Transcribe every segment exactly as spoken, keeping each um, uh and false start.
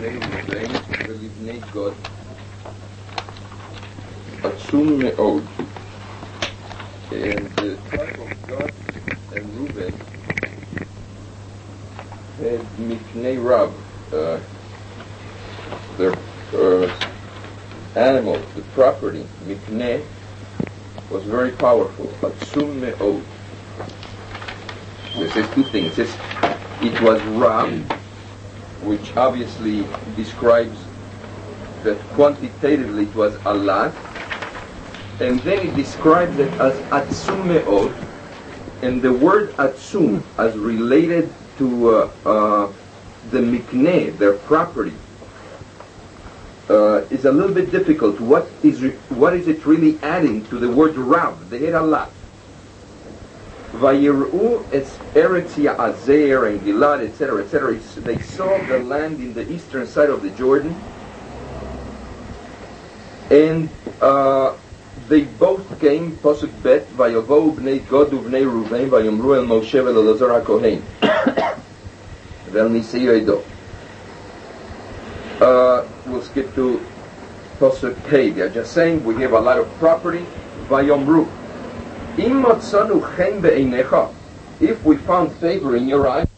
לבני ראובן ולבני גד עצום מאוד. And the tribe of Gad and Reuben had Mipnei Rab, uh, their uh, animals, the property, Mipnei, was very powerful. Atzum me'od. It says two things. It says it was Rab, which obviously describes that quantitatively it was a lot, and then it describes it as Atzum me'od, and the word Atzum as related to uh, uh, the Mikneh, their property, uh, is a little bit difficult. What is re- what is it really adding to the word Rab? They had a lot. Vayir'u es Eretz Ya'azer and Gilad, et cetera, et cetera. They saw the land in the eastern side of the Jordan, and uh, they both came, Pasuk Bet, Vayovohu bnei Gad uvnei Ruvain, Vayomru el Moshe vel Elazar HaKohen, vel Nisi Yedo. Uh, we'll skip to Pasuk Hey. They're just saying, we have a lot of property, Vayomru. Im matzanu chen be'einecha, if we found favor in your eyes,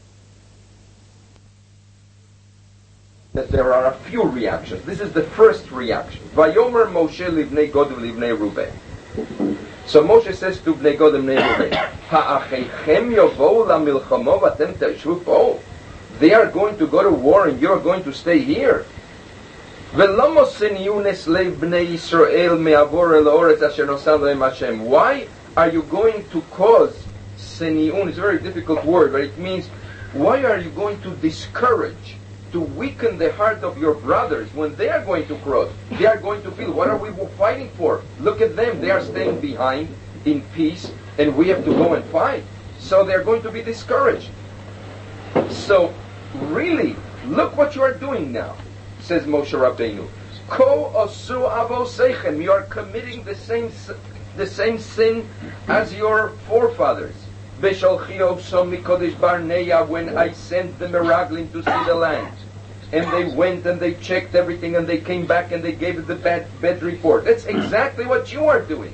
that there are a few reactions. This is the first reaction. Vayomer Moshe livnei Gad livnei Ruvain. So Moshe says to bnei Gad and bnei Ruvain, Ha'acheichem yovou lamilchamo v'atem te'eshu po. They are going to go to war and you're going to stay here. V'lamo seniu nesleiv bnei Yisrael me'avor el ha'oretz asher nosam lehem Hashem. Why are you going to cause seniun? It's a very difficult word, but it means, why are you going to discourage, to weaken the heart of your brothers when they are going to cross? They are going to feel, what are we fighting for? Look at them, they are staying behind in peace, and we have to go and fight. So they are going to be discouraged. So, really, look what you are doing now, says Moshe Rabbeinu. Ko osu avoseichem, you are committing the same the same sin as your forefathers. Beshalchi osom mikodesh barneya, when I sent the Meraglim to see the land, and they went and they checked everything and they came back and they gave the bad bad report. That's exactly what you are doing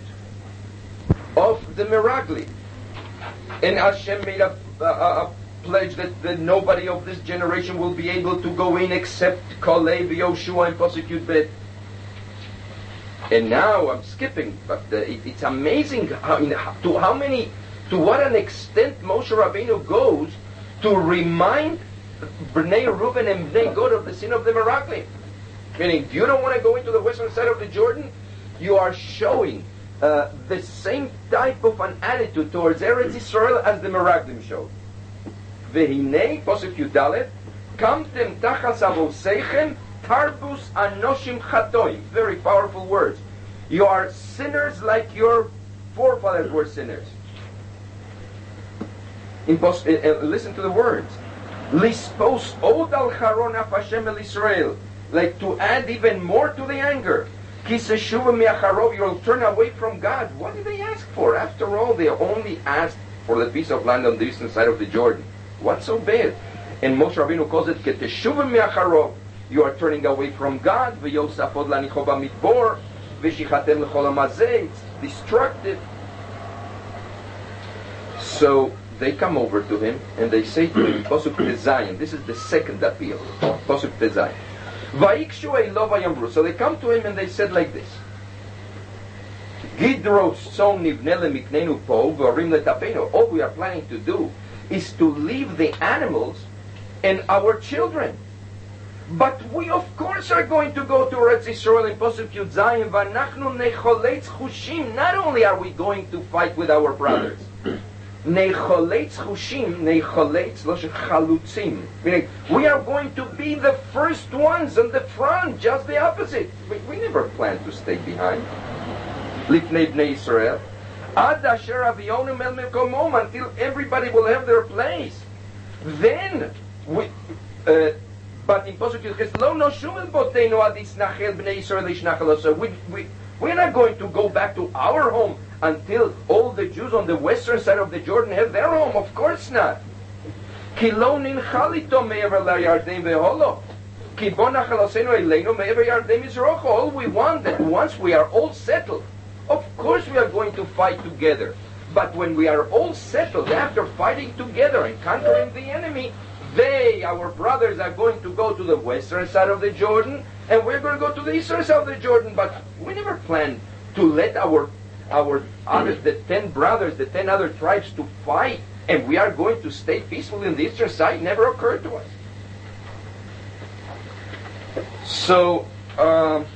of the Meraglim. And Hashem made a, a, a pledge that, that nobody of this generation will be able to go in except Kalev, Yoshua, and Pasuk Bet. And now I'm skipping, but uh, it, it's amazing how, in, to how many, to what an extent Moshe Rabbeinu goes to remind Bnei Reuben and Bnei Gad of the sin of the Meraglim. Meaning, you don't want to go into the western side of the Jordan? You are showing uh, the same type of an attitude towards Eretz Yisrael as the Meraglim showed. Vehinei, Pasuk Yudalet, Kamtem tachas avoseichem, Tarbus anoshim chatoim. Very powerful words. You are sinners like your forefathers were sinners. In post, uh, uh, listen to the words. Lispos od al charon af Hashem el Israel. Like to add even more to the anger. Kiseshuva miacharov, you'll turn away from God. What did they ask for? After all, they only asked for the piece of land on the eastern side of the Jordan. What's so bad? And Moshe Rabbeinu calls it keteshuva miacharov. You are turning away from God. V'yosafod lanicho b'mitbor, v'shichatem l'chol hamazeh. It's destructive. So they come over to him and they say to him, Pasuk Tezayin. This is the second appeal. Pasuk Tezayin. Vayikshu eilo vayamru. So they come to him and they said like this: Gidros son nivne lemiknenu po v'orim letapenu. All we are planning to do is to leave the animals and our children. But we, of course, are going to go to Eretz Yisrael in Pasuk Yud Zayin. V'anachnu necholetz chushim. Not only are we going to fight with our brothers, necholetz chushim, necholetz loshe chalutzim. Meaning, we are going to be the first ones on the front. Just the opposite. We, we never planned to stay behind. Lifnei bnei Yisrael. Ad asher avionim el mekomom, until everybody will have their place. Then we. Uh, But in Pasuk Yud, lo noshum el botenu adis nachel bnei Yisrael ishnachel. So we we we're not going to go back to our home until all the Jews on the western side of the Jordan have their home. Of course not. Ki lo ninchalito me'ever la'yarden ve'holo. All we want that once we are all settled, of course we are going to fight together. But when we are all settled, after fighting together and conquering the enemy, they, our brothers, are going to go to the western side of the Jordan, and we're going to go to the eastern side of the Jordan. But we never planned to let our our other, the ten brothers, the ten other tribes to fight, and we are going to stay peaceful in the eastern side. Never occurred to us. So um,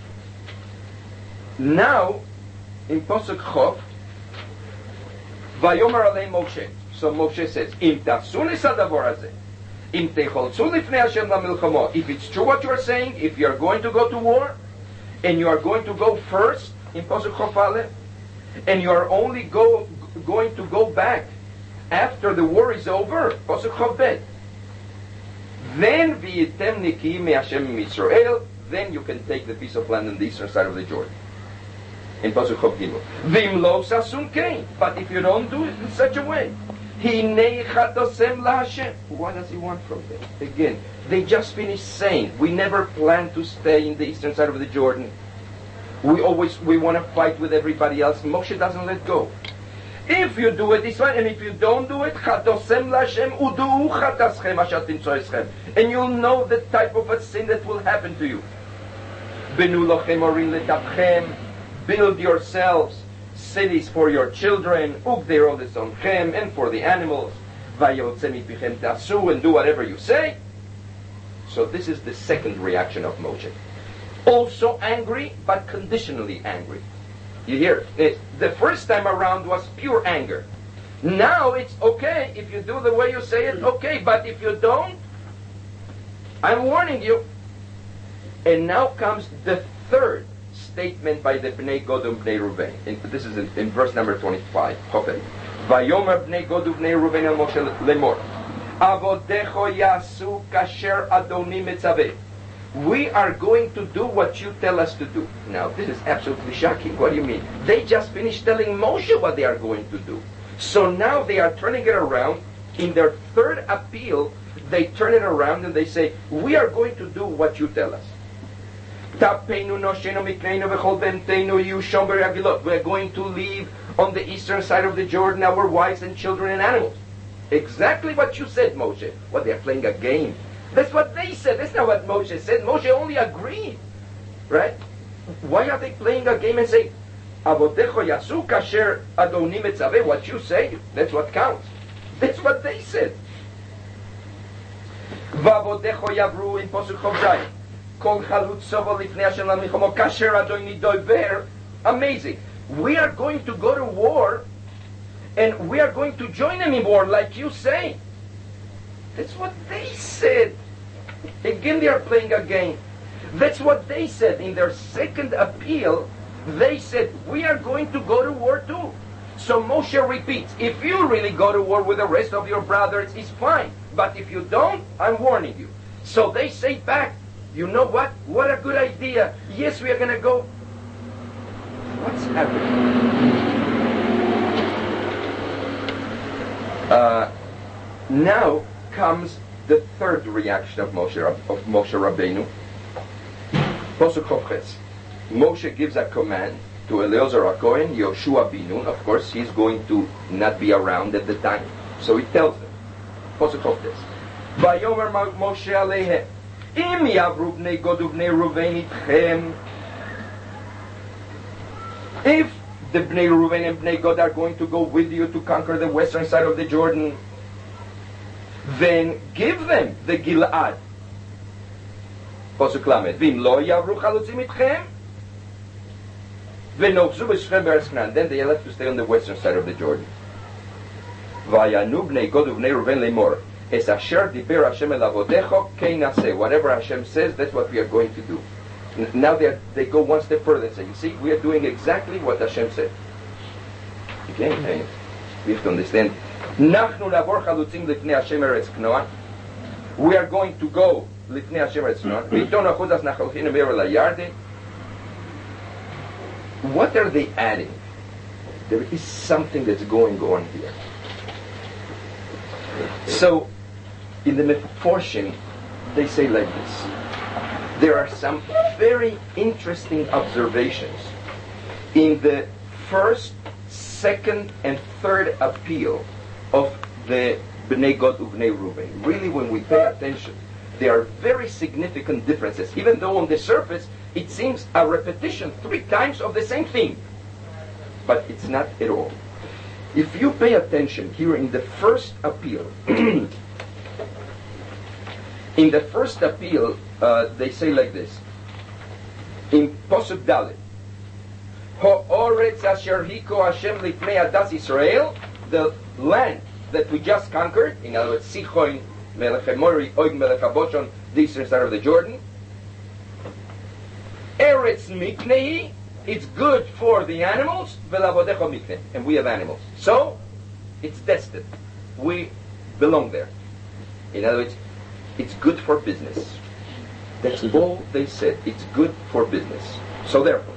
now in Pasuk Chof, Vayomer Alei Moshe. So Moshe says, Im tafsu nisadavor hazeh, im techoltzu lifnei Hashem lamilchama. If it's true what you are saying, if you are going to go to war, and you are going to go first in Pasuk Chof Aleph, and you are only go going to go back after the war is over, Pasuk Chof Bet. Then v'yitem niki me Hashem Yisrael. Then you can take the piece of land on the eastern side of the Jordan. In Pasuk Chof Gimel. V'im lo sasun kein. But if you don't do it in such a way, hinei chatosem laHashem. What does he want from them? Again, they just finished saying, we never planned to stay in the eastern side of the Jordan. We always we want to fight with everybody else. Moshe doesn't let go. If you do it this way, and if you don't do it, chatosem laHashem udu chataschem asher timtzoeschem, and you'll know the type of a sin that will happen to you. Benu lochem orin letapchem, build yourselves cities for your children, ugdero lesonchem, and for the animals. Vayotze mipichem tasu, and do whatever you say. So this is the second reaction of Moshe. Also angry, but conditionally angry. You hear? It, the first time around was pure anger. Now it's okay if you do the way you say it, okay, but if you don't, I'm warning you. And now comes the third statement by the Bnei Gad Bnei Ruven. In, this is in, in verse number twenty-five. Okay. Vayomer Bnei Gad Bnei Ruven el Moshe lemor. Avodecho yasu kasher Adoni metzaveh. We are going to do what you tell us to do. Now, this is absolutely shocking. What do you mean? They just finished telling Moshe what they are going to do. So now they are turning it around. In their third appeal, they turn it around and they say, we are going to do what you tell us. We are going to leave on the eastern side of the Jordan our wives and children and animals. Exactly what you said, Moshe. What, they are playing a game. That's what they said. That's not what Moshe said. Moshe only agreed. Right? Why are they playing a game and saying, Avotecho yasu kasher Adoni metzaveh, what you say, that's what counts. That's what they said. Vavodecho yavru in Pasuk Chof Zayin. Kol chalutz sovo lifnei Hashem lamilchama kasher Adoni doiver. Amazing. We are going to go to war, and we are going to join them in war, like you say. That's what they said. Again, they are playing a game. That's what they said. In their second appeal, they said, we are going to go to war too. So Moshe repeats, if you really go to war with the rest of your brothers, it's fine. But if you don't, I'm warning you. So they say back, you know what? What a good idea. Yes, we are going to go. What's happening? Uh, now, comes the third reaction of Moshe of Moshe Rabbeinu. Pasuk Chof Ches. Moshe gives a command to Eleazar HaKohen, Yoshua bin Nun. Of course, he's going to not be around at the time, so he tells them. Pasuk Chof Ches. Vayomer Moshe Aleihem, Im yavru bnei Gad ubnei Ruven itchem. If the Bnei Ruven and Bnei Gad are going to go with you to conquer the western side of the Jordan, then give them the Gilad. Pasuk Lamed. V'im lo yavru chalutzim itchem, v'nochzu b'shechem be'eretz Canaan. Then they have to stay on the western side of the Jordan. Vayanu bnei Gad u'bnei Ruven lemor. Es asher diber Hashem el avodecho kein naseh. Whatever Hashem says, that's what we are going to do. Now they are, they go one step further and say, you see, we are doing exactly what Hashem said. Again, we have to understand. We are going to go lifnei Hashem eretz Canaan. What are they adding? There is something that's going on here. So, in the Meforshim, they say like this. there are some very interesting observations in the first, second, and third appeal of the Bnei Gad Uvnei Ruben. Really, when we pay attention, there are very significant differences, even though on the surface it seems a repetition three times of the same thing. But it's not at all. If you pay attention here in the first appeal, in the first appeal, uh, they say like this, in Posuk Dalet, Ha'oretz asher hiko Hashem lifnei adas Israel, the land that we just conquered, in other words, Sichon, Melech HaMori, Og Melech HaBoshan, the eastern side of the Jordan. Eretz Miknehi, it's good for the animals, Velavodecho Mikne, and we have animals. So, it's destined. We belong there. In other words, it's good for business. That's all they said. It's good for business. So therefore,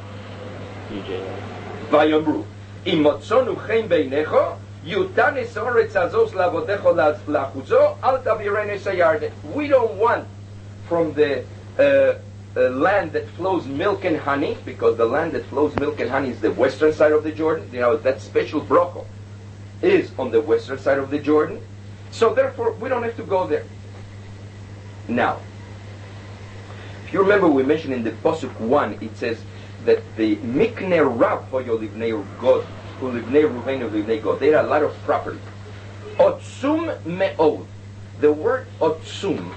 Vayomru, Imotzonu Chen Beinecho, Yutanis Oretz Azos Lavodecho Lachuzo, Al Tavirene Sayarde. We don't want from the uh, uh, land that flows milk and honey, because the land that flows milk and honey is the western side of the Jordan. You know, that special bracha is on the western side of the Jordan. So therefore, we don't have to go there. Now, if you remember, we mentioned in the Pasuk one, it says that the Mikne Rav Hoyo Livnei God, who Livnei Ruvain of Livnei God, they had a lot of property. Otsum Me'od. The word Otsum,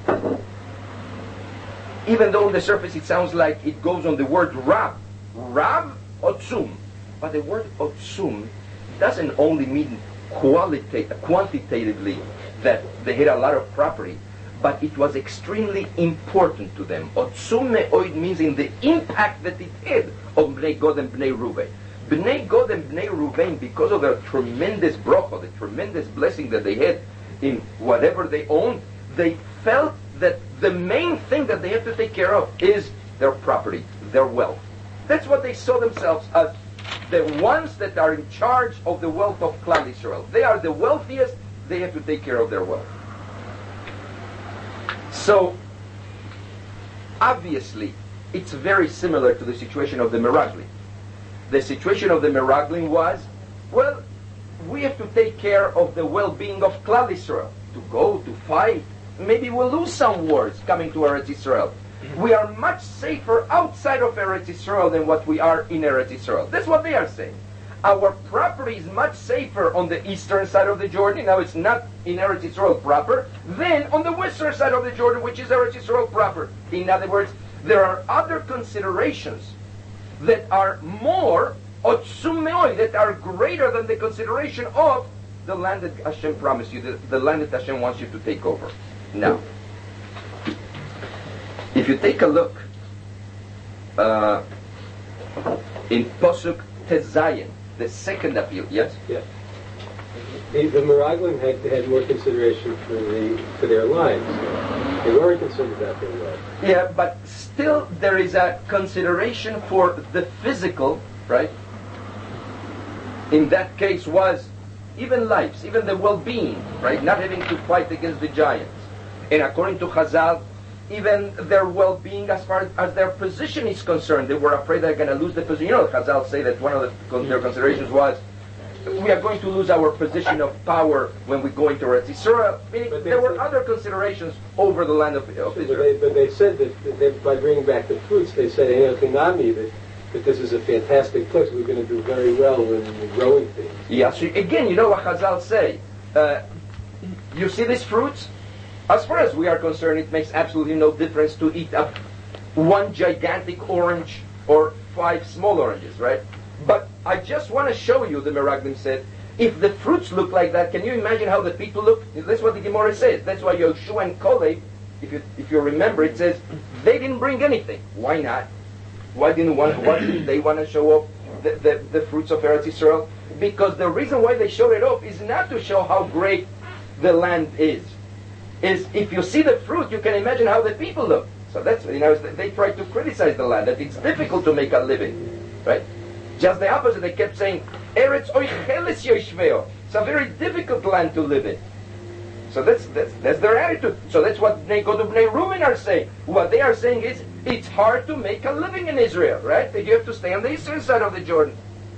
even though on the surface it sounds like it goes on the word Rav, Rav Otsum, but the word Otsum doesn't only mean qualita- quantitatively that they had a lot of property, but it was extremely important to them. Otsum Me'od means in the impact that it had on Bnei Gad and Bnei Ruvain. Bnei Gad and Bnei Ruvain, because of their tremendous bracha, the tremendous blessing that they had in whatever they owned, they felt that the main thing that they have to take care of is their property, their wealth. That's what they saw themselves as, the ones that are in charge of the wealth of Klal Yisrael. They are the wealthiest, they have to take care of their wealth. So, obviously, it's very similar to the situation of the Meraglim. The situation of the Meraglim was, well, we have to take care of the well-being of Klal Yisrael. To go, to fight, maybe we'll lose some wars coming to Eretz Yisrael. We are much safer outside of Eretz Yisrael than what we are in Eretz Yisrael. That's what they are saying. Our property is much safer on the eastern side of the Jordan, now it's not in Eretz Yisrael proper, than on the western side of the Jordan, which is Eretz Yisrael proper. In other words, there are other considerations that are more, otsum me'od, that are greater than the consideration of the land that Hashem promised you, the, the land that Hashem wants you to take over. Now, if you take a look uh, in Posuk Tezayin, the second appeal, yes? Yeah. The, the Meraglim had, had more consideration for the for their lives. They weren't concerned about their wealth. Yeah, but still there is a consideration for the physical, right? In that case was even lives, even the well-being, right? Not having to fight against the giants. And according to Chazal, even their well-being as far as their position is concerned, they were afraid they're going to lose the position. You know, Chazal say that one of the, their considerations was, we are going to lose our position of power when we go into Eretz Yisrael. Meaning, there were other considerations over the land of, of but Israel. They, but they said that, that they, by bringing back the fruits, they said, hey, Hinami, that, that this is a fantastic place. We're going to do very well in growing things. Yeah, so again, you know what Chazal say. Uh, you see these fruits? As far as we are concerned, it makes absolutely no difference to eat up one gigantic orange or five small oranges, right? But I just want to show you, the Meraglim said, if the fruits look like that, can you imagine how the people look? That's what the Gemara says. That's why Yoshua and Kalev, if you if you remember, it says they didn't bring anything. Why not? Why didn't want? Why didn't they want to show off the, the, the fruits of Eretz Yisrael? Because the reason why they showed it off is not to show how great the land is. Is if you see the fruit, you can imagine how the people look. So that's, you know, they try to criticize the land, that it's difficult to make a living, right? Just the opposite, they kept saying, Eretz oicheles yoshveo. It's a very difficult land to live in. So that's, that's that's their attitude. So that's what Bnei Gad and Bnei Reuben are saying. What they are saying is, it's hard to make a living in Israel, right? That you have to stay on the eastern side of the Jordan.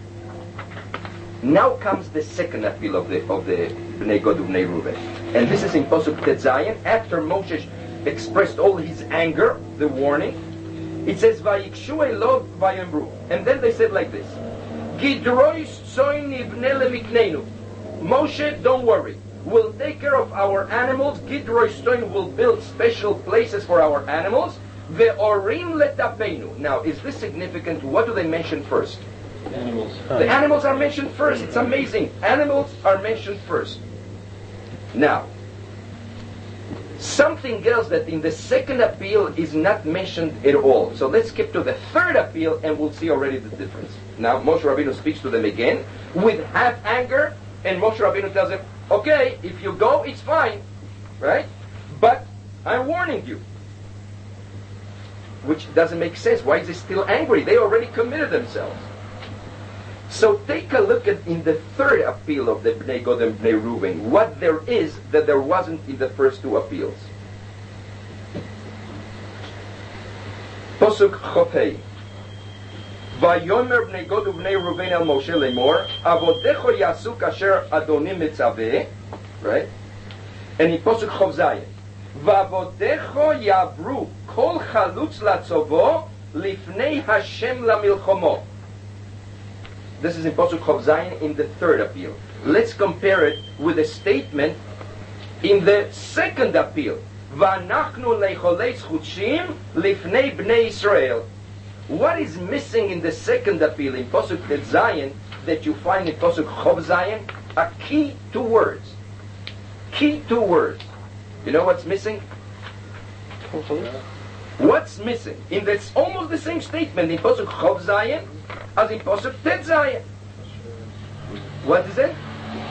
Now comes the second appeal of the of the Bnei Gad and Bnei Reuben, and this is in Pasuk Tet Zayin. After Moshe expressed all his anger, the warning, it says, "Vayikshu Elov vayemru," and then they said like this: "Gidrois soin nivne lemikneinu." Moshe, don't worry. We'll take care of our animals. Gidrois soin will build special places for our animals. Ve'orim letapenu. Now, is this significant? What do they mention first? Animals. The animals are mentioned first. It's amazing. Animals are mentioned first. Now, something else that in the second appeal is not mentioned at all. So let's skip to the third appeal and we'll see already the difference. Now, Moshe Rabbeinu speaks to them again with half anger, and Moshe Rabbeinu tells them, okay, if you go, it's fine, right? But I'm warning you. Which doesn't make sense. Why is he still angry? They already committed themselves. So take a look at in the third appeal of the Bnei Gad and Bnei Reuben, what there is that there wasn't in the first two appeals. Pasuk Chofei. Vayomer Bnei Gad Bnei Reuben el Moshe lemor, avodecho yasu kasher Adonim mitzaveh, right? And in Pasuk Chov Zayin, vavodecho yavru kol chalutz latzovo lifnei Hashem lamilchomo. This is in Pasuk Chov Zayin in the third appeal. Let's compare it with a statement in the second appeal. V'anachnu leicholei zchutzim lifnei bnei Israel. What is missing in the second appeal in Pasuk Tet Zayin that you find in Pasuk Chov Zayin? A key two words. Key two words. You know what's missing? What's missing? In this almost the same statement in Pasuk Chov Zayin as in Pasuk Tet Zayin. What is it?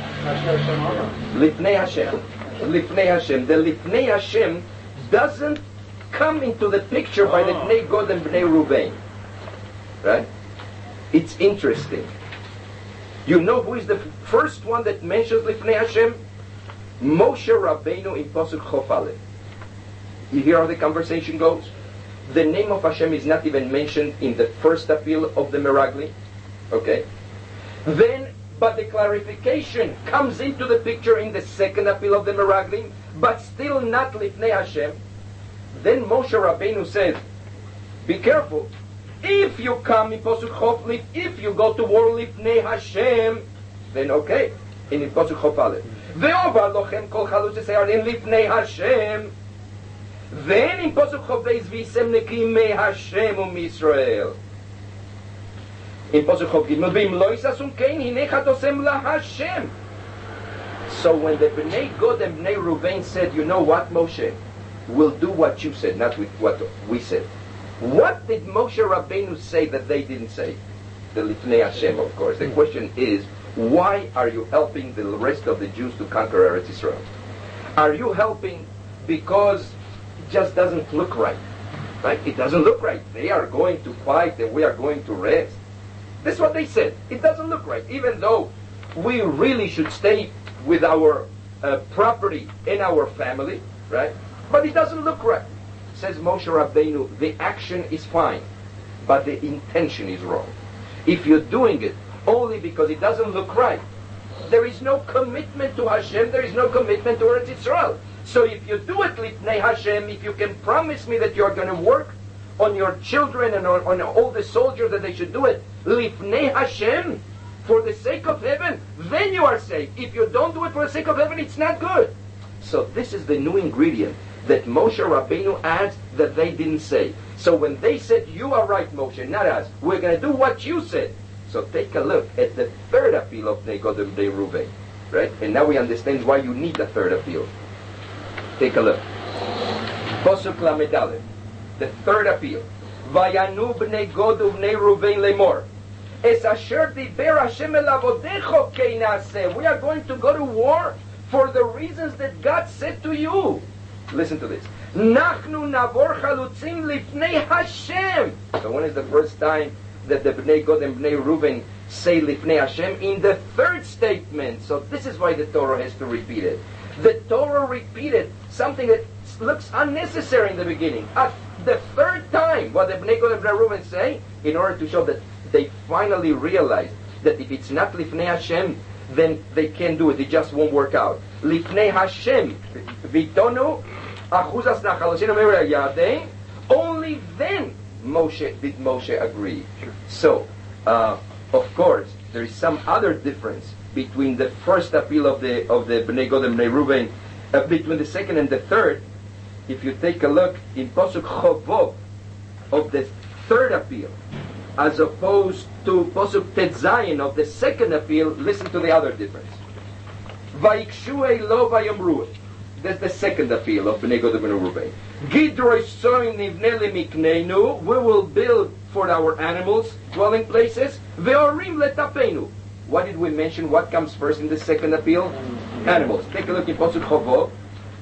Lifnei Hashem. Lifnei Hashem. The Lifnei Hashem doesn't come into the picture by the Bnei Gad and Bnei Reuben. Right? It's interesting. You know who is the first one that mentions Lifnei Hashem? Moshe Rabbeinu in Pasuk Chof Aleph. You hear how the conversation goes? The name of Hashem is not even mentioned in the first appeal of the Meragli. Okay? Then, but the clarification comes into the picture in the second appeal of the Meraglim, but still not Lifnei Hashem. Then Moshe Rabbeinu says, be careful. If you come in Pasuk Chof, if you go to war Lifnei Hashem, then okay. In Pasuk Chof Aleph. Ve'ovar lochem kol chalutz Yisrael in Lifnei Hashem. Then in Pasuk Chof Beis v'isem nekim me Hashem u'Misrael. In Pasuk Chof Gimel v'im lo yisasum kein hinei chatosem la Hashem. So when the Bnei Gad and Bnei Reuben said, you know what, Moshe, we'll do what you said, not with what we said. What did Moshe Rabbeinu say that they didn't say? The Lifnei Hashem, of course. The question is, why are you helping the rest of the Jews to conquer Eretz Yisrael? Are you helping because it just doesn't look right? Right? It doesn't look right. They are going to fight and we are going to rest. That's what they said. It doesn't look right. Even though we really should stay with our uh, property and our family, right? But it doesn't look right. Says Moshe Rabbeinu, the action is fine, but the intention is wrong. If you're doing it only because it doesn't look right, there is no commitment to Hashem, there is no commitment to Eretz Yisrael. So if you do it, Lifnei Hashem, if you can promise me that you're going to work on your children and on, on all the soldiers that they should do it, Lifnei Hashem, for the sake of heaven, then you are safe. If you don't do it for the sake of heaven, it's not good. So this is the new ingredient that Moshe Rabbeinu adds that they didn't say. So when they said, you are right, Moshe, not us, we're going to do what you said. So take a look at the third appeal of Bnei Gad and Bnei Reuben, right? And now we understand why you need the third appeal. Take a look. Pasuk Lamed Aleph, the third appeal. Vayanu Bnei Gad u'Bnei Reuben lemor. Es asher diber Hashem el avodecho kei naaseh. We are going to go to war for the reasons that God said to you. Listen to this. Nachnu navor chalutzim lifnei Hashem. So when is the first time that the Bnei Gad and Bnei Reuben say lifnei Hashem? In the third statement. So this is why the Torah has to repeat it. The Torah repeated something that looks unnecessary in the beginning. At the third time, what the Bnei Gad and Bnei Reuven say, in order to show that they finally realized that if it's not Lifnei Hashem, then they can't do it. It just won't work out. Lifnei Hashem, Vitonu, Achuzas Nachalosinu Meir Yadein. Only then Moshe did Moshe agree. So, uh, of course, there is some other difference between the first appeal of the of the Bnei Gad and Bnei Reuven, uh, between the second and the third. If you take a look in Pasuk Chovov of the third appeal, as opposed to Pasuk Tetzayin of the second appeal, listen to the other difference. Vaikshu Elo Vayomru. That's the second appeal of Bnei Gad and Bnei Reuven. Gidroi soin nivne lemikneinu. We will build for our animals dwelling places. Veorim letapenu. What did we mention? What comes first in the second appeal? Animals. Take a look in Pasuk Chovov.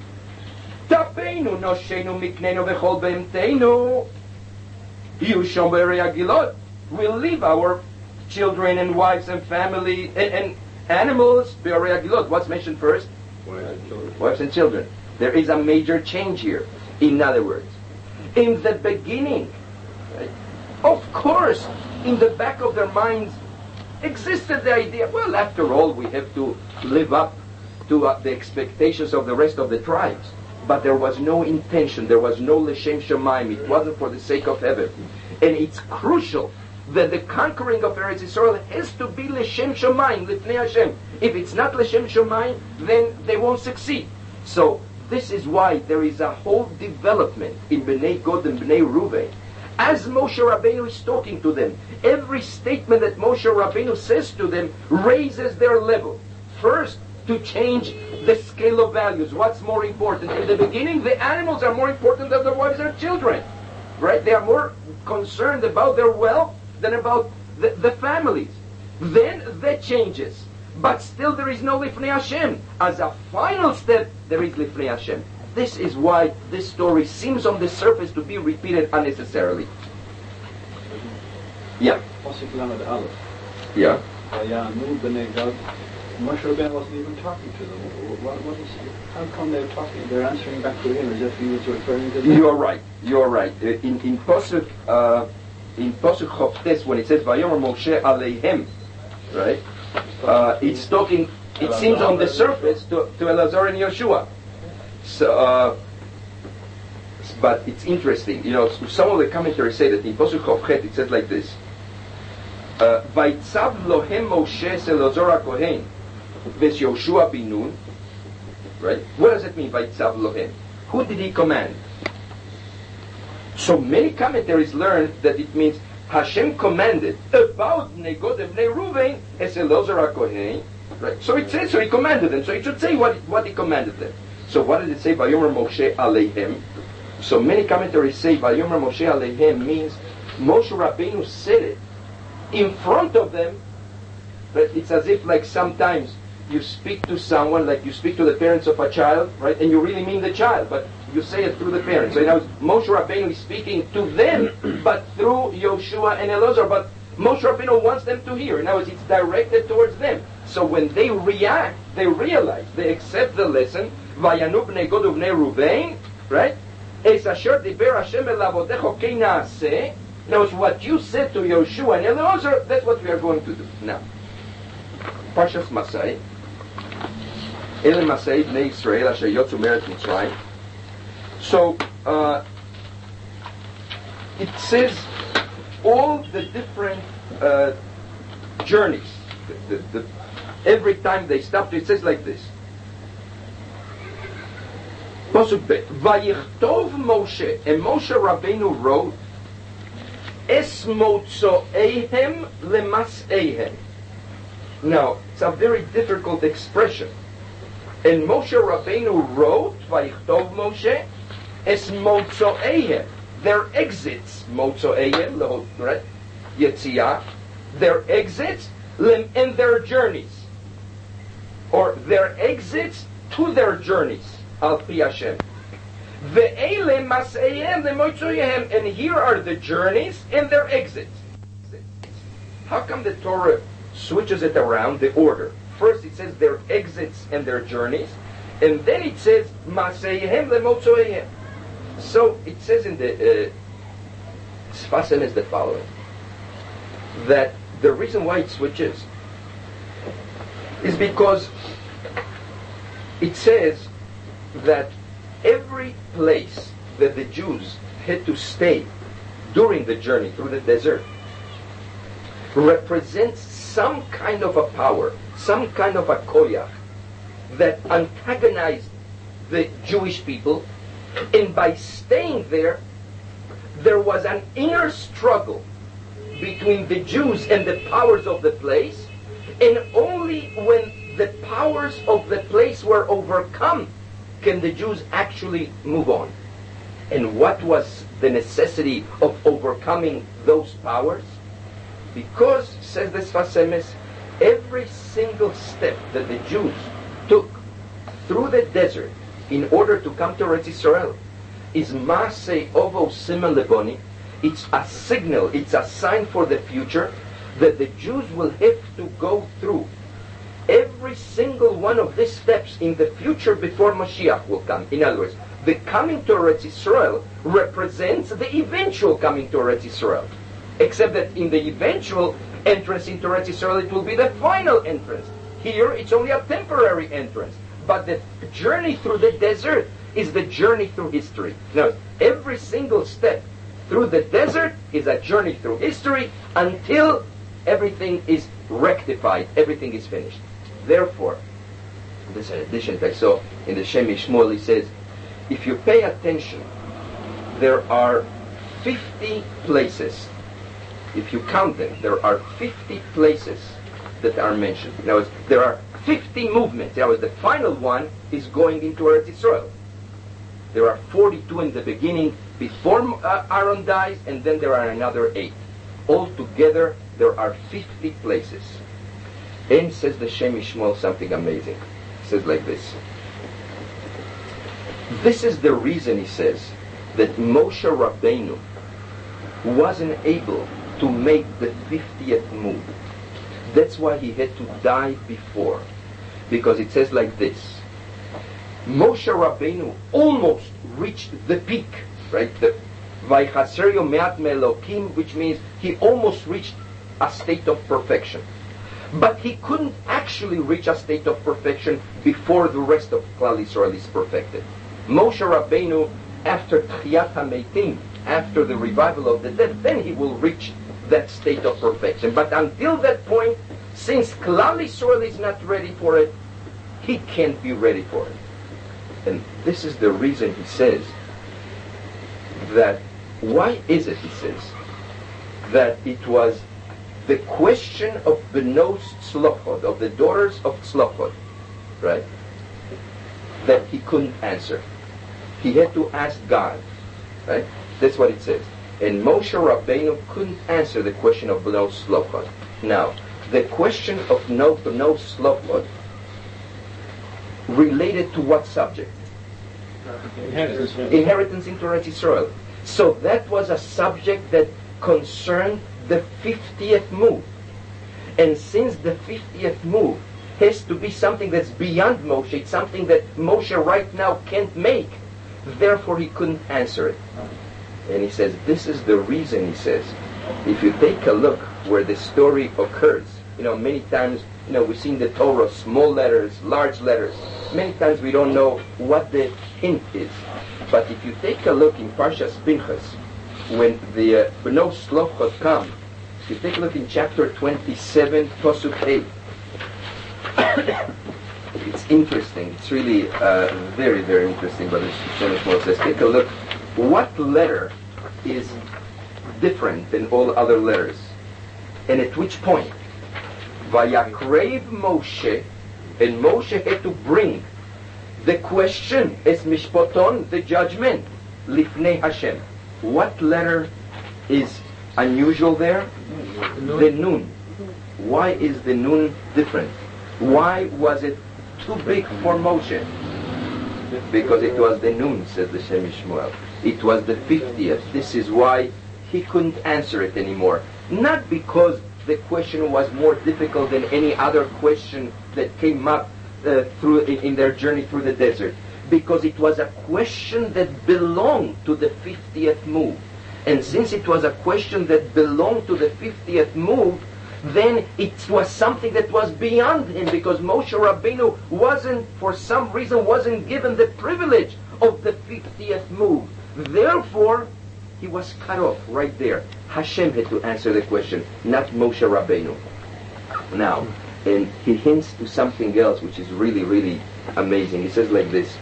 Tapeinu noshenu mikneinu vechol beimteinu. Yushom berei agilot. We'll leave our children and wives and family and, and animals. Berei agilot. What's mentioned first? Wives and children. Wives and children. There is a major change here. In other words, in the beginning, right, of course, in the back of their minds existed the idea, well, after all, we have to live up to uh, the expectations of the rest of the tribes. But there was no intention, there was no L'Shem Shemaim, it wasn't for the sake of heaven. And it's crucial that the conquering of Eretz Yisrael has to be L'Shem Shemaim, L'Fnei Hashem. If it's not L'Shem Shemaim, then they won't succeed. So, this is why there is a whole development in Bnei Gad and Bnei Reuven. As Moshe Rabbeinu is talking to them, every statement that Moshe Rabbeinu says to them raises their level. First, to change the scale of values. What's more important? In the beginning, the animals are more important than their wives and children. Right? They are more concerned about their wealth than about the, the families. Then that changes. But still there is no Lifnei Hashem. As a final step, there is Lifnei Hashem. This is why this story seems on the surface to be repeated unnecessarily. Yeah. Yeah. Moshe Rabbeinu wasn't even talking to them. What, what is, how come they're talking? They're answering back to him as if he was referring to them. You are right. You are right. Uh, in in Pasuk uh, in Pasuk Chovtes, when it says Vayomer Moshe Aleihem, right? Uh, it's talking. It seems on the surface to to Elazar and Yeshua. So, uh, but it's interesting. You know, some of the commentaries say that in Pasuk Chovchet it says like this: Vaitzav lohem Moshe Elazar HaKohen ves Yoshua bin Nun. Right? What does it mean? Vaitzav lohem. Who did he command? So many commentaries learn that it means Hashem commanded about Bnei Gad and Bnei Reuven as Elazar HaKohen. Right? So it says, so he commanded them. So it should say what what he commanded them. So what did it say? Vayomer Moshe Aleihem. So many commentaries say Vayomer Moshe Aleihem means Moshe Rabbeinu said it in front of them. But it's as if like sometimes you speak to someone, like you speak to the parents of a child, right? And you really mean the child, but you say it through the parents. So in other words, Moshe Rabbeinu is speaking to them, but through Yoshua and Elazar. But Moshe Rabbeinu wants them to hear. In other words, it's directed towards them. So when they react, they realize, they accept the lesson. Vayanu bnei Gad ubnei Reuven, right? Es asher diber Hashem el avodecho kei naaseh. Now, it's what you said to Yoshua and Elazar, that's what we are going to do. Now, Parshas Masai. Ele Masai bnei Yisrael asher yotzu meretz Mitzrayim. So, uh, it says all the different uh, journeys. The, the, the, every time they stopped, it says like this. Pasuk Bet. Vayichtov Moshe, and Moshe Rabbeinu wrote, Es motzoeihem lemaseihem. Now, it's a very difficult expression. And Moshe Rabbeinu wrote, Vayichtov Moshe, Es motzoeihem. Their exits, motzoeihem, right? Yetziah, their exits, and their journeys. Or their exits to their journeys. Al Pi Hashem. Ve'ele mas'eihem lemoitzoyehem. And here are the journeys and their exits. How come the Torah switches it around, the order? First it says their exits and their journeys, And then it says, Maseihem lemotzoeihem. So it says in the uh, Sfas Emes the following, that the reason why it switches is because it says that every place that the Jews had to stay during the journey through the desert represents some kind of a power, some kind of a koyach that antagonized the Jewish people, and by staying there, there was an inner struggle between the Jews and the powers of the place, and only when the powers of the place were overcome can the Jews actually move on. And what was the necessity of overcoming those powers? Because, says the Sfas Emes, every single step that the Jews took through the desert in order to come to Eretz Yisrael is Maaseh Ovo Siman Leboni. It's a signal, it's a sign for the future that the Jews will have to go through every single one of these steps in the future before Mashiach will come. In other words, the coming to Eretz Yisrael represents the eventual coming to Eretz Yisrael. Except that in the eventual entrance into Eretz Yisrael, it will be the final entrance. Here, it's only a temporary entrance. But the journey through the desert is the journey through history. Now, every single step through the desert is a journey through history until everything is rectified, everything is finished. Therefore, this is an addition text. So in the Shem Yishmuel he says, if you pay attention, there are fifty places. If you count them, there are fifty places that are mentioned. In other words, there are fifty movements. In other words, the final one is going into Eretz Yisrael. There are forty-two in the beginning before uh, Aaron dies, and then there are another eight. Altogether, there are fifty places. And says the Shem Yishmuel something amazing. He says like this. This is the reason, he says, that Moshe Rabbeinu wasn't able to make the fiftieth move. That's why he had to die before. Because it says like this. Moshe Rabbeinu almost reached the peak, right? The Vaychaser Yo Me'at Me'Elokim, which means he almost reached a state of perfection. But he couldn't actually reach a state of perfection before the rest of Klal Yisrael is perfected. Moshe Rabbeinu, after Tchiyat HaMeitim, after the revival of the dead, then he will reach that state of perfection. But until that point, since Klal Yisrael is not ready for it, he can't be ready for it. And this is the reason he says that, why is it, he says, that it was the question of Benos Tzlochod, of the daughters of Tzlochod, right, that he couldn't answer. He had to ask God, right? That's what it says. And Moshe Rabbeinu couldn't answer the question of Benos Tzlochod. Now, the question of no Benos Tzlochod related to what subject? Inheritance. Inheritance into Eretz Yisrael. So that was a subject that concerned the fiftieth move. And since the fiftieth move has to be something that's beyond Moshe, it's something that Moshe right now can't make, therefore he couldn't answer it. And he says, this is the reason, he says, if you take a look where the story occurs, you know, many times, you know, we see in the Torah small letters, large letters. Many times we don't know what the hint is. But if you take a look in Parshas Pinchas, when the uh, Benos Tzlochod come, if you take a look in chapter twenty-seven, Pasuk eight, it's interesting. It's really uh, very, very interesting. But Shem Yishmuel says, take a look. What letter is different than all other letters? And at which point? Vayakrev Moshe, and Moshe had to bring the question as mishpoton, the judgment, lifnei Hashem. What letter is unusual there? The nun. Why is the nun different? Why was it too big for Moshe? Because it was the nun, says the Shem Yishmuel. It was the fiftieth. This is why he couldn't answer it anymore. Not because the question was more difficult than any other question that came up uh, through in, in their journey through the desert? Because it was a question that belonged to the fiftieth move. And since it was a question that belonged to the fiftieth move, then it was something that was beyond him, because Moshe Rabbeinu wasn't, for some reason, wasn't given the privilege of the fiftieth move. Therefore, he was cut off right there. Hashem had to answer the question, not Moshe Rabbeinu. Now, and he hints to something else which is really, really amazing. He says like this.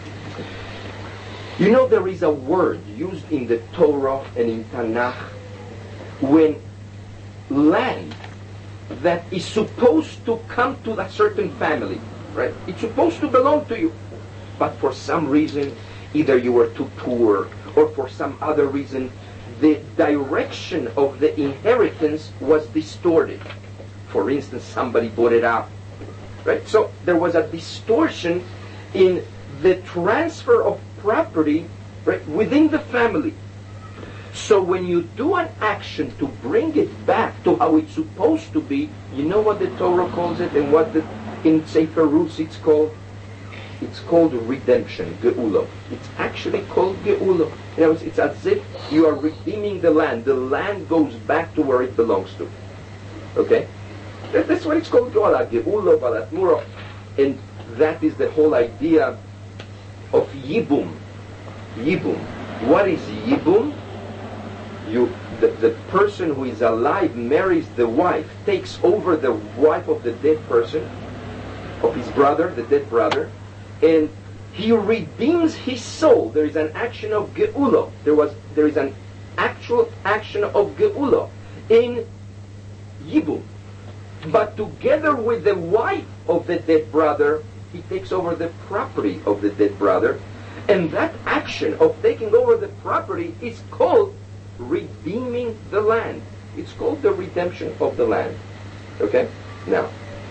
You know, there is a word used in the Torah and in Tanakh when land that is supposed to come to a certain family, right? It's supposed to belong to you. But for some reason, either you were too poor or for some other reason, the direction of the inheritance was distorted. For instance, somebody bought it out, right? So there was a distortion in the transfer of property, right, within the family. So when you do an action to bring it back to how it's supposed to be, you know what the Torah calls it, and what the, in Sefer Ruth it's called? It's called redemption, Geula. It's actually called Geula. You know, it's, it's as if you are redeeming the land. The land goes back to where it belongs to. Okay? That, that's what it's called, Geula, Geula, Balatmura. And that is the whole idea of Yibum. Yibum. What is Yibum? You, the, the person who is alive marries the wife, takes over the wife of the dead person, of his brother, the dead brother, and he redeems his soul. There is an action of Geula. There was, there is an actual action of Geula in Yibum. But together with the wife of the dead brother, he takes over the property of the dead brother, and that action of taking over the property is called redeeming the land. It's called the redemption of the land. Okay? Now,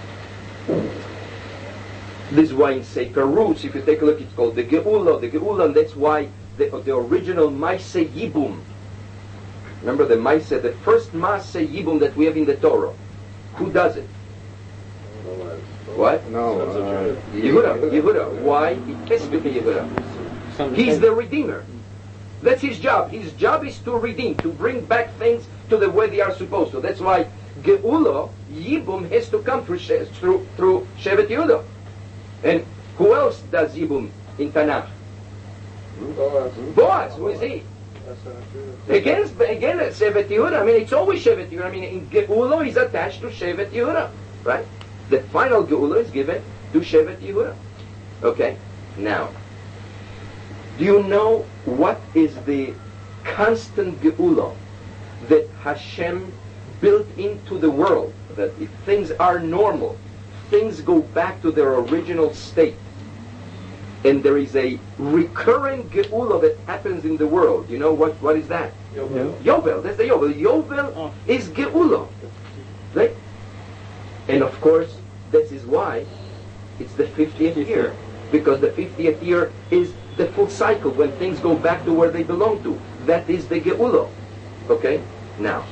this is why in Sefer Ruth, if you take a look, it's called the Geula, the Geula, and that's why the, the original Maaseh Yibum. Remember the Maaseh, the first Maaseh Yibum that we have in the Torah. Who does it? What? No, uh, Yehuda. Yehuda. Why? It has to be Yehuda. He's the Redeemer. That's his job. His job is to redeem, to bring back things to the way they are supposed to. That's why Geula, Yibum, has to come through through, through Shevet Yehuda. And who else does Yibum in Tanakh? Boaz. Boaz. Who is he? Again, again, Shevet Yehuda. I mean, it's always Shevet Yehuda. I mean, in Geula is attached to Shevet Yehuda, right? The final Geula is given to Shevet Yehuda. Okay? Now, do you know what is the constant Geula that Hashem built into the world? That if things are normal, things go back to their original state. And there is a recurring Geula that happens in the world. You know what, what is that? Yovel. Yovel. That's the Yovel. Yovel Oh. is Geula. Right? And of course, this is why it's the fiftieth year. Because the fiftieth year is the full cycle when things go back to where they belong to. That is the Geula. Okay? Now,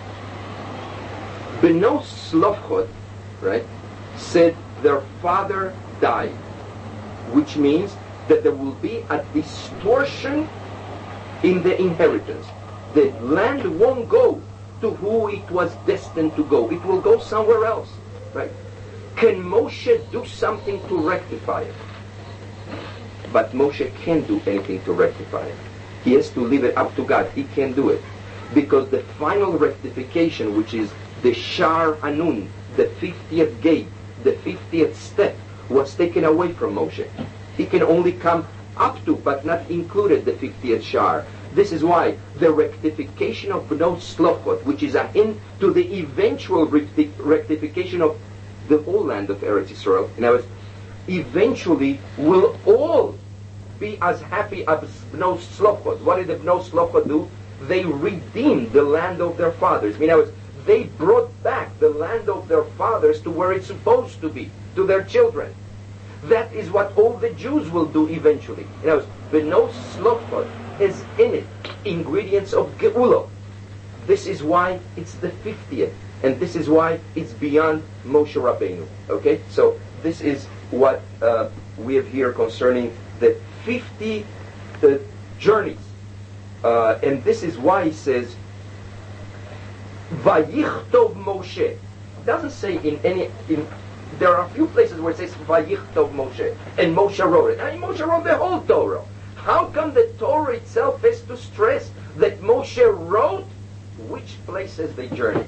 Beno Slofchot, right, said their father died, which means that there will be a distortion in the inheritance. The land won't go to who it was destined to go. It will go somewhere else, right? Can Moshe do something to rectify it? But Moshe can't do anything to rectify it. He has to leave it up to God. He can't do it. Because the final rectification, which is the Shar Anun, the fiftieth gate, the fiftieth step, was taken away from Moshe. He can only come up to, but not included, the fiftieth Shar. This is why the rectification of Bnei Slochot, which is a hint to the eventual recti- rectification of the whole land of Eretz Yisrael, in other words, eventually will all be as happy as Bnei Slochot. What did the Bnei Slochot do? They redeemed the land of their fathers. In other words, they brought back the land of their fathers to where it's supposed to be, to their children. That is what all the Jews will do eventually. In other words, Bnei Slochot has in it ingredients of Geula. This is why it's the fiftieth, and this is why it's beyond Moshe Rabbeinu. Okay, so this is what uh, we have here concerning the fifty uh, journeys. Uh, and this is why he says, Vayichtov Moshe. It doesn't say in any, in, there are a few places where it says Vayichtov Moshe, and Moshe wrote it. And Moshe wrote the whole Torah. How come the Torah itself has to stress that Moshe wrote which places they journeyed?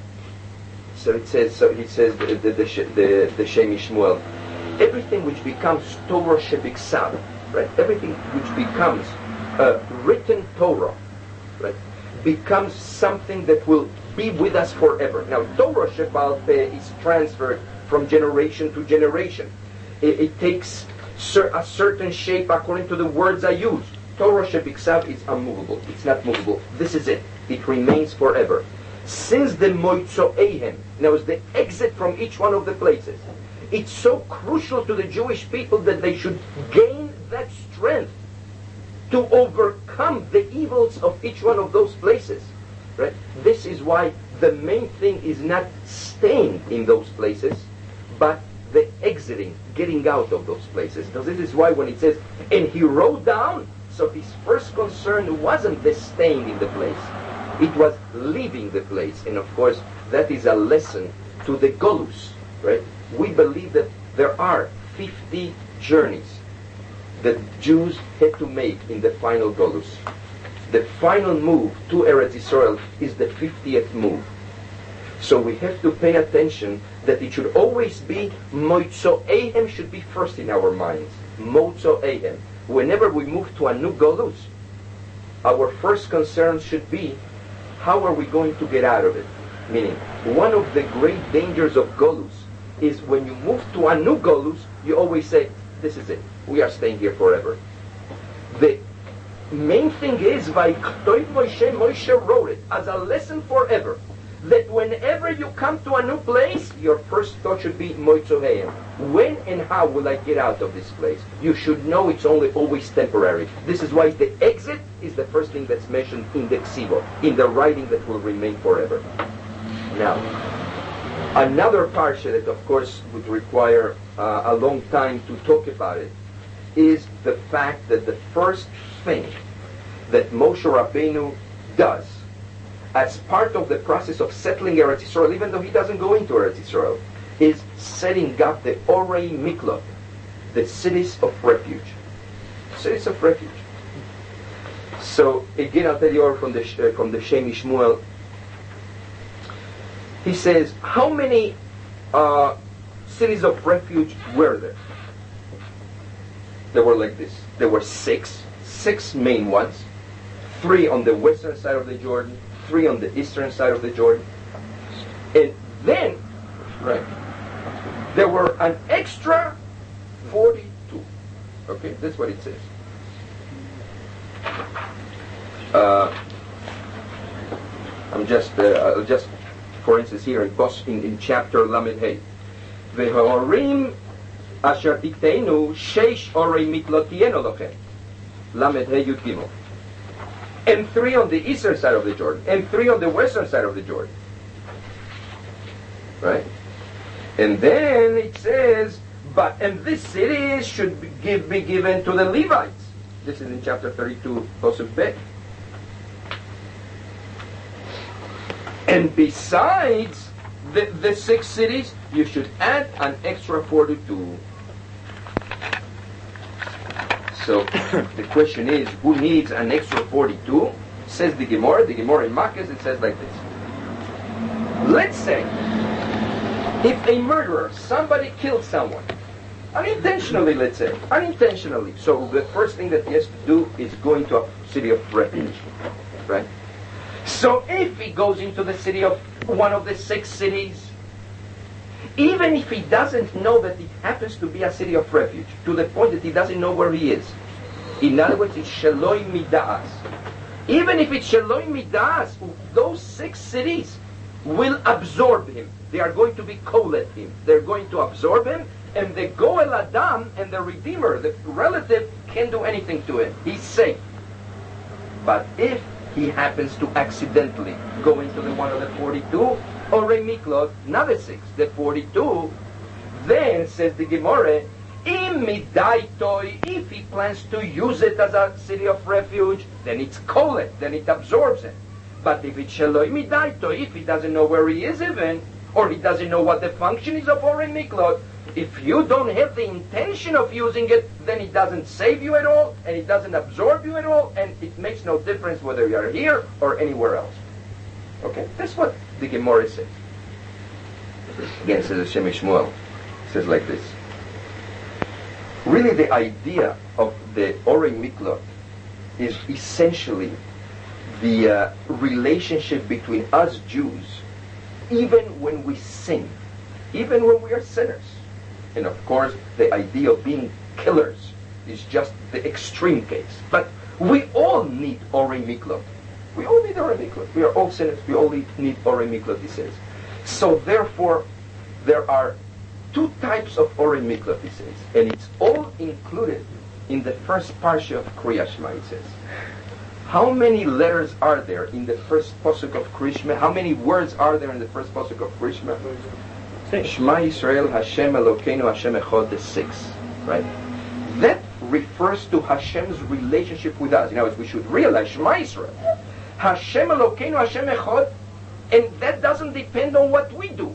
So it says, so he says the the the, the, the Shem Shmuel, everything which becomes Torah Shebiksav, right? Everything which becomes uh, written Torah, right, becomes something that will be with us forever. Now, Torah Shebal Peh is transferred from generation to generation. It, it takes cer- a certain shape according to the words I use. Torah Shebiksav is unmovable. It's not movable. This is it. It remains forever. Since the Moitzoeihem, now is the exit from each one of the places, it's so crucial to the Jewish people that they should gain that strength to overcome the evils of each one of those places. Right? This is why the main thing is not staying in those places, but the exiting, getting out of those places. Because this is why when it says, and he wrote down, so his first concern wasn't the staying in the place. It was leaving the place. And of course, that is a lesson to the Golus, right? We believe that there are fifty journeys that Jews had to make in the final Golus. The final move to Eretz Yisrael is the fiftieth move. So we have to pay attention that it should always be Moitzoeihem should be first in our minds. Moitzoeihem. Whenever we move to a new Golus, our first concern should be, how are we going to get out of it? Meaning, one of the great dangers of Golus is when you move to a new Golus, you always say, this is it. We are staying here forever. The main thing is, Vayiktoiv Moshe, Moshe wrote it as a lesson forever, that whenever you come to a new place, your first thought should be Moitzoeihem. When and how will I get out of this place? You should know it's only always temporary. This is why the exit is the first thing that's mentioned in the Ksivo, in the writing that will remain forever. Now, another parsha that of course would require uh, a long time to talk about it is the fact that the first thing that Moshe Rabbeinu does as part of the process of settling Eretz Yisrael, even though he doesn't go into Eretz Yisrael, is setting up the Orei Miklot, the cities of refuge. Cities of refuge. So again, I'll tell you from the uh, from the Shem Shmuel. He says, how many uh, cities of refuge were there? There were like this. There were six, six main ones. Three on the western side of the Jordan, three on the eastern side of the Jordan. And then, right, there were an extra forty-two. Okay, that's what it says. Uh, I'm just, uh, I'll just, for instance, here in, in, in chapter Lamed Hey, Ve'horim asher dikteinu sheish orei miklot tienu lochem. Lamed Hey Yud Gimel. And three on the eastern side of the Jordan, and three on the western side of the Jordan. Right? And then it says, but and this city should be, give, be given to the Levites. This is in chapter thirty-two, Pasuk Bet. And besides the, the six cities, you should add an extra forty-two. So the question is, who needs an extra forty-two? Says the Gemara. The Gemara in Makkas, it says like this. Let's say, if a murderer, somebody killed someone, unintentionally, let's say, unintentionally. So the first thing that he has to do is go into a city of refuge, right? So if he goes into the city of one of the six cities, even if he doesn't know that it happens to be a city of refuge, to the point that he doesn't know where he is, in other words, it's Sheloi Midas. Even if it's Sheloi Midas, those six cities will absorb him. They are going to be kolet him. They're going to absorb him, and the Goel Adam and the Redeemer, the relative, can't do anything to him. He's safe. But if he happens to accidentally go into the one of the forty-two, or Miklot, not the six, the forty-two, then, says the Gemara, Imidaitoi, if he plans to use it as a city of refuge, then it's kolet, then it absorbs it. But if it's sheloi midaitoi, if he doesn't know where he is even, or he doesn't know what the function is of Orei Miklot, if you don't have the intention of using it, then it doesn't save you at all, and it doesn't absorb you at all, and it makes no difference whether you are here or anywhere else. Okay? That's what the Gemara says. Again, it says Hashem Shmuel. It says like this. Really, the idea of the Orei Miklot is essentially the uh, relationship between us Jews, even when we sin, even when we are sinners. And of course, the idea of being killers is just the extreme case. But we all need Orei Miklot. We all need Orei Miklot. We are all sinners. We all need Orei Miklot, he says. So therefore, there are two types of Orei Miklot, he says. And it's all included in the first parsha of Kriya Shema, he says. How many letters are there in the first pasuk of Kriya Shema? How many words are there in the first pasuk of Kriya Shema? Shema Yisrael, Hashem Elokeinu, Hashem Echad, the six, right? That refers to Hashem's relationship with us. In other words, we should realize Shema Yisrael, Hashem Elokeinu, Hashem Echad, and that doesn't depend on what we do.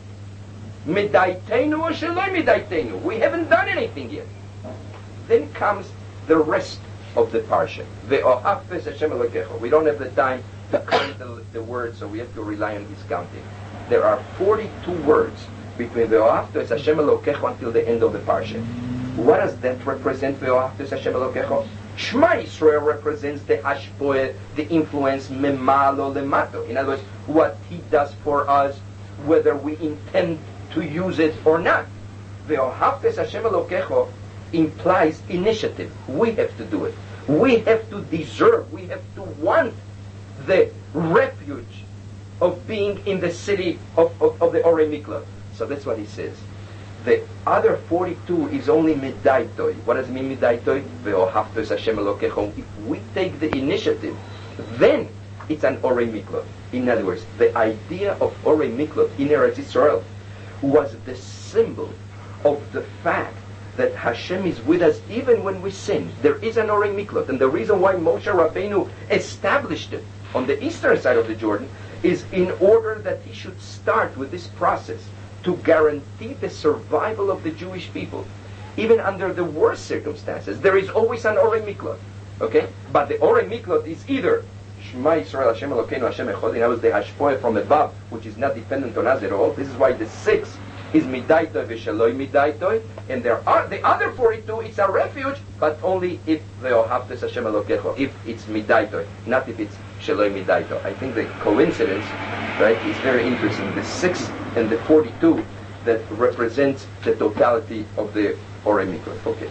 Midaitenu or Sheloi Midaitenu. We haven't done anything yet. Then comes the rest of the parsha. Ve'ohafes Hashem Elokecho. We don't have the time to count the, the words, so we have to rely on his counting. There are forty-two words between Ve'ohafes Hashem Elokecho until the end of the parsha. What does that represent, Ve'ohafes Hashem Elokecho? Shema Yisrael represents the hashpoeh, the influence, memalo lemato. In other words, what he does for us, whether we intend to use it or not. Ve'ohafes Hashem Elokecho implies initiative. We have to do it. We have to deserve, we have to want the refuge of being in the city of, of, of the Orei Miklot. So that's what he says. The other forty-two is only midaitoi. What does it mean midaitoi? Ve'ohafes Hashem Elokecho. If we take the initiative, then it's an Orei Miklot. In other words, the idea of Orei Miklot in Eretz Yisrael was the symbol of the fact that Hashem is with us even when we sin. There is an Orei Miklot, and the reason why Moshe Rabbeinu established it on the eastern side of the Jordan is in order that he should start with this process to guarantee the survival of the Jewish people. Even under the worst circumstances, there is always an Orei Miklot. Okay? But the Orei Miklot is either Shema Yisrael, Hashem Elokeinu, Hashem Echad, in other words, the hashpoeh from above, which is not dependent on us at all. This is why the six is midaitoi v'sheloi midaitoi, and there are the other forty-two. It's a refuge, but only if ve'ohafes Hashem Elokecho, if it's midaitoi, not if it's sheloi midaitoi. I think the coincidence, right, is very interesting. The six and the forty-two that represents the totality of the Orei Miklot. Okay.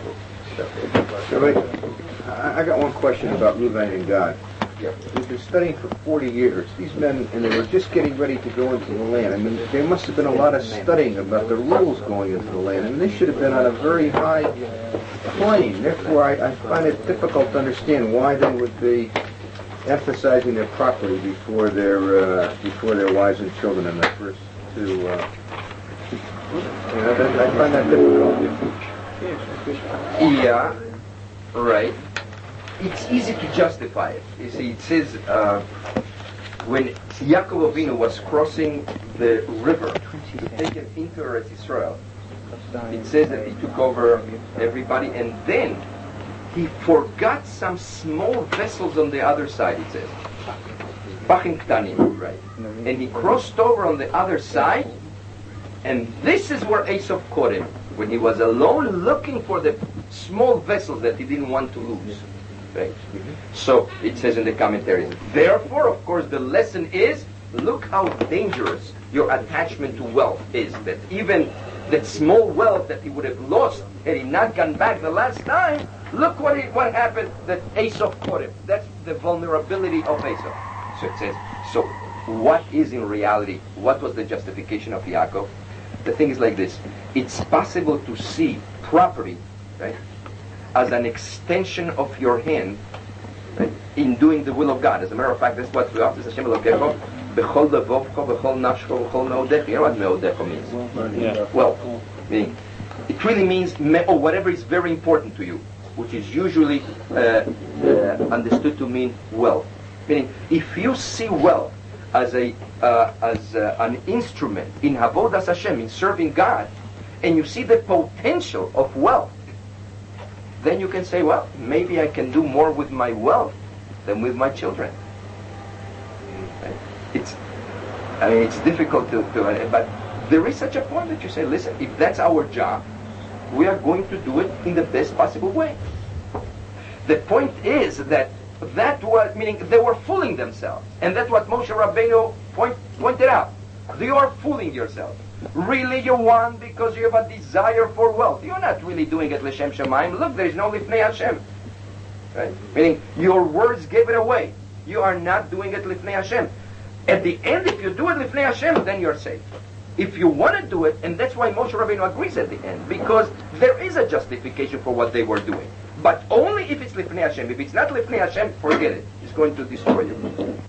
So I, I got one question about Reuven and God. Yeah. We've been studying for forty years. These men, and they were just getting ready to go into the land. I mean, there must have been a lot of studying about the rules going into the land. I mean, they should have been on a very high plane. Therefore, I, I find it difficult to understand why they would be emphasizing their property before their uh, before their wives and children in the first two. Uh, you know, that, I find that difficult. Yeah, right. It's easy to justify it. You see, it says uh, when Yaakov Avinu was crossing the river to take him into Eretz Yisrael, it says that he took over everybody, and then he forgot some small vessels on the other side, it says. Bachim Ktanim, right. And he crossed over on the other side, and this is where Esau caught him, when he was alone looking for the small vessels that he didn't want to lose. Right. So it says in the commentaries. Therefore, of course, the lesson is, look how dangerous your attachment to wealth is. That even that small wealth that he would have lost had he not gone back the last time, look what he, what happened, that Esau caught him. That's the vulnerability of Esau. So it says, so what is in reality, what was the justification of Yaakov? The thing is like this. It's possible to see property, right, as an extension of your hand, right, in doing the will of God. As a matter of fact, that's what we have to say, Hashem Elokecho, b'chol levovcho, b'chol nafscho, b'chol meodecho. You know what meodecho means? Yeah. Well, meaning, it really means me- or whatever is very important to you, which is usually uh, uh, understood to mean wealth. Meaning, if you see wealth as a uh, as uh, an instrument in Avodas Hashem, in serving God, and you see the potential of wealth, then you can say, well, maybe I can do more with my wealth than with my children. It's, I mean, it's difficult to, to, but there is such a point that you say, listen, if that's our job, we are going to do it in the best possible way. The point is that that was, meaning they were fooling themselves. And that's what Moshe Rabbeinu point, pointed out. You are fooling yourself. Really you want because you have a desire for wealth. You're not really doing it l'shem shamayim. Look, there is no lifnei Hashem. Right? Meaning your words gave it away. You are not doing it lifnei Hashem. At the end, if you do it lifnei Hashem, then you're safe. If you want to do it, and that's why Moshe Rabbeinu agrees at the end, because there is a justification for what they were doing. But only if it's lifnei Hashem. If it's not lifnei Hashem, forget it. It's going to destroy you.